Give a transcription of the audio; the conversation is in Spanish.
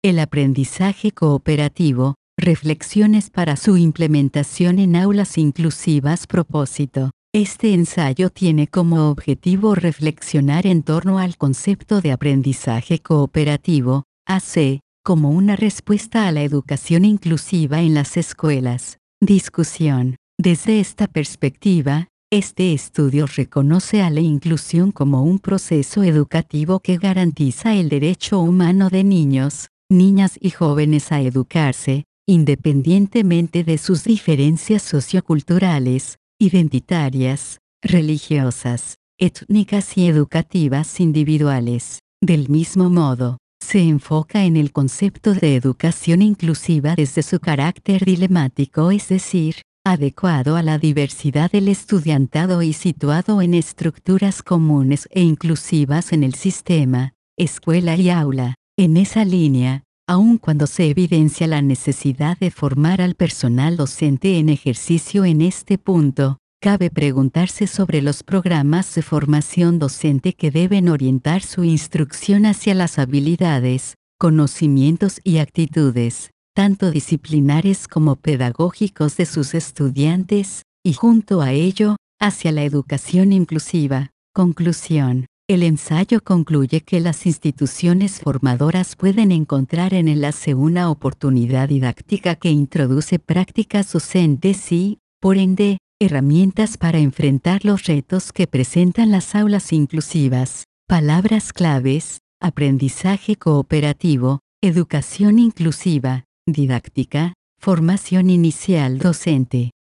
El aprendizaje cooperativo, reflexiones para su implementación en aulas inclusivas. Propósito. Este ensayo tiene como objetivo reflexionar en torno al concepto de aprendizaje cooperativo, AC, como una respuesta a la educación inclusiva en las escuelas. Discusión. Desde esta perspectiva, este estudio reconoce a la inclusión como un proceso educativo que garantiza el derecho humano de niños, niñas y jóvenes a educarse, independientemente de sus diferencias socioculturales, identitarias, religiosas, étnicas y educativas individuales. Del mismo modo, se enfoca en el concepto de educación inclusiva desde su carácter dilemático, es decir, adecuado a la diversidad del estudiantado y situado en estructuras comunes e inclusivas en el sistema, escuela y aula. En esa línea, aun cuando se evidencia la necesidad de formar al personal docente en ejercicio en este punto, cabe preguntarse sobre los programas de formación docente que deben orientar su instrucción hacia las habilidades, conocimientos y actitudes, tanto disciplinares como pedagógicos de sus estudiantes, y junto a ello, hacia la educación inclusiva. Conclusión. El ensayo concluye que las instituciones formadoras pueden encontrar en el AC una oportunidad didáctica que introduce prácticas docentes y, por ende, herramientas para enfrentar los retos que presentan las aulas inclusivas. Palabras claves: aprendizaje cooperativo, educación inclusiva, didáctica, formación inicial docente.